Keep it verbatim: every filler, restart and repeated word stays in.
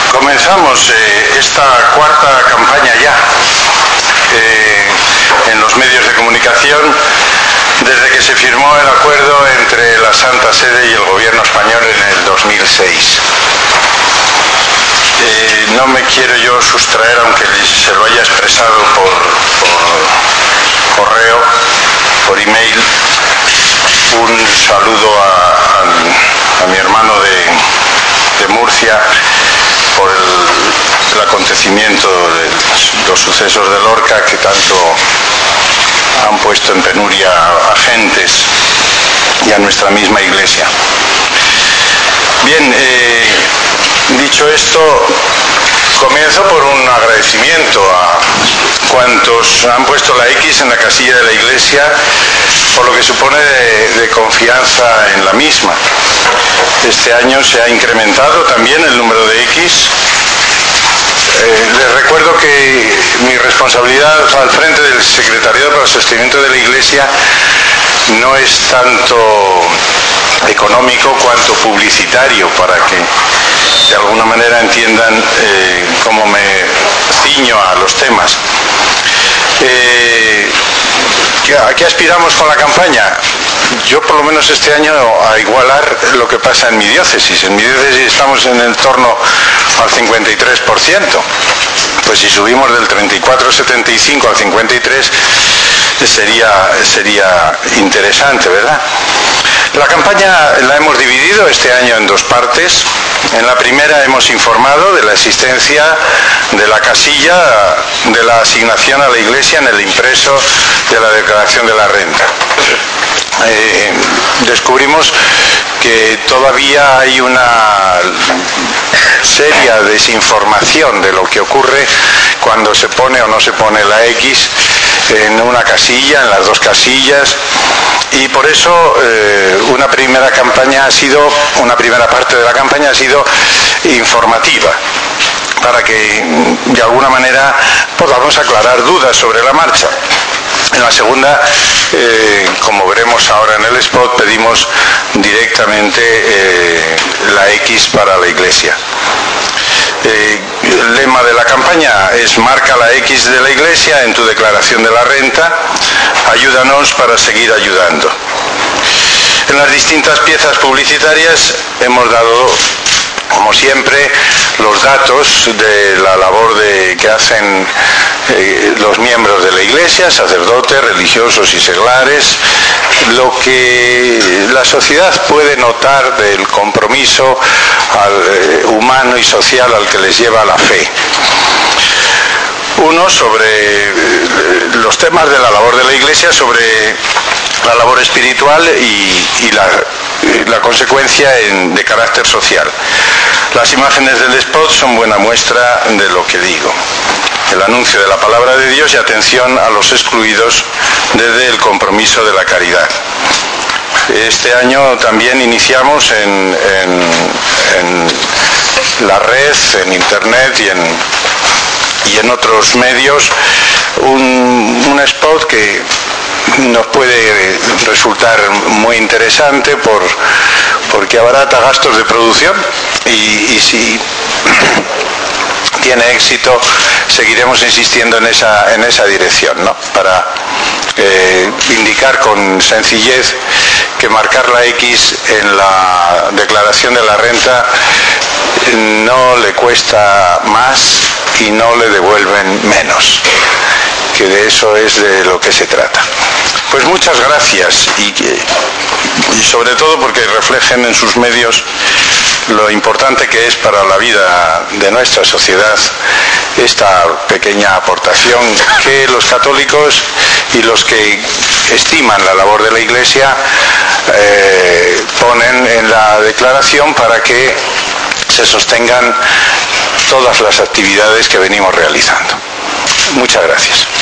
Comenzamos eh, esta cuarta campaña ya eh, en los medios de comunicación desde que se firmó el acuerdo entre la Santa Sede y el gobierno español en el dos mil seis. Eh, no me quiero yo sustraer, aunque se lo haya expresado por, por correo, por email, un saludo a, a, a mi hermano de, de Murcia por el, el acontecimiento de los sucesos de Lorca, que tanto han puesto en penuria a gentes y a nuestra misma Iglesia. Bien, eh, dicho esto, comienzo por un agradecimiento a cuantos han puesto la X en la casilla de la Iglesia, por lo que supone de, de confianza en la misma. Este año se ha incrementado también el número de X. Eh, les recuerdo que mi responsabilidad al frente del Secretariado para el Sostenimiento de la Iglesia no es tanto económico cuanto publicitario, para que de alguna manera entiendan eh, cómo me ciño a los temas. Eh, ¿A qué aspiramos con la campaña? Yo por lo menos este año a igualar lo que pasa en mi diócesis. En mi diócesis estamos en el torno al cincuenta y tres por ciento. Pues si subimos del treinta y cuatro coma setenta y cinco al cincuenta y tres sería, sería interesante, ¿verdad? La campaña la hemos dividido este año en dos partes. En la primera hemos informado de la existencia de la casilla de la asignación a la Iglesia en el impreso de la declaración de la renta. Eh, descubrimos que todavía hay una seria desinformación de lo que ocurre cuando se pone o no se pone la X en una casilla, en las dos casillas, y por eso eh, una primera campaña ha sido, una primera parte de la campaña ha sido informativa, para que de alguna manera podamos aclarar dudas sobre la marcha. En la segunda, eh, como veremos ahora en el spot, pedimos directamente eh, la X para la Iglesia. Eh, el lema de la campaña es: marca la X de la Iglesia en tu declaración de la renta, ayúdanos para seguir ayudando. En las distintas piezas publicitarias hemos dado, como siempre, los datos de la labor de, que hacen eh, los miembros de la Iglesia, sacerdotes, religiosos y seglares, lo que la sociedad puede notar del compromiso al, eh, humano y social al que les lleva la fe. Uno sobre eh, los temas de la labor de la Iglesia, sobre la labor espiritual y, y la, la consecuencia en, de carácter social. Las imágenes del spot son buena muestra de lo que digo. El anuncio de la palabra de Dios y atención a los excluidos desde el compromiso de la caridad. Este año también iniciamos en, en, en la red, en internet y en, y en otros medios un, un spot que nos puede resultar muy interesante por, porque abarata gastos de producción y, y si tiene éxito seguiremos insistiendo en esa, en esa dirección, ¿no? Para eh, indicar con sencillez que marcar la X en la declaración de la renta no le cuesta más y no le devuelven menos, que de eso es de lo que se trata. Pues muchas gracias y, y sobre todo porque reflejen en sus medios lo importante que es para la vida de nuestra sociedad esta pequeña aportación que los católicos y los que estiman la labor de la Iglesia eh, ponen en la declaración para que se sostengan todas las actividades que venimos realizando. Muchas gracias.